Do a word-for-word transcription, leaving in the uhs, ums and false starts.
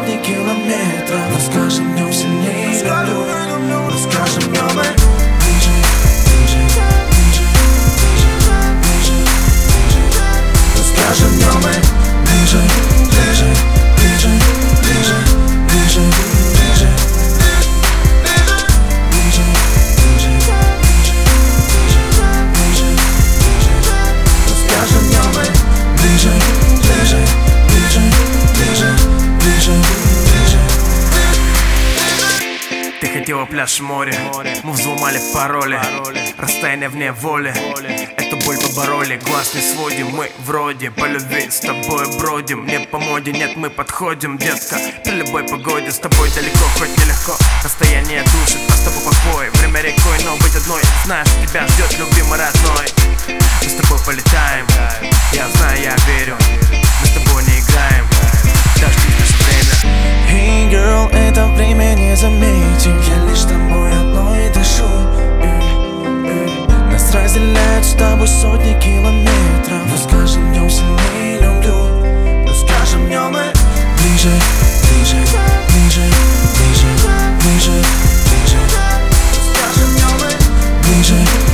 сотни километров, но с каждым днем сильнее люблю, но с каждым днем мы ближе, ближе, ближе, ближе, ближе, ближе, но с каждым днем мы ближе, ближе, ближе, ближе, ближе, ближе, ближе, ближе, ближе, но с каждым днем мы ближе, ближе, ближе, ближе, ближе, ближе. Ты хотела пляж и море, мы взломали пароли, расстояние вне воли, эту боль побороли. Глаз не сводим, мы вроде по любви с тобой бродим. Не по моде, нет, мы подходим, детка. При любой погоде с тобой далеко, хоть нелегко. Расстояние душит, а с тобой покой. Время рекой, но быть одной, знаешь, тебя ждет любимый родной. Мы с тобой полетаем, я знаю, я верю, мы с тобой не играем, дождись наше время. Hey girl, это время не заметим, я лишь тобой одной дышу. Нас разделяют с тобой сотни километров, но с каждым днем сильнее люблю, но с каждым днем мы ближе, ближе, ближе, ближе, ближе, ближе, но с каждым днем мы ближе.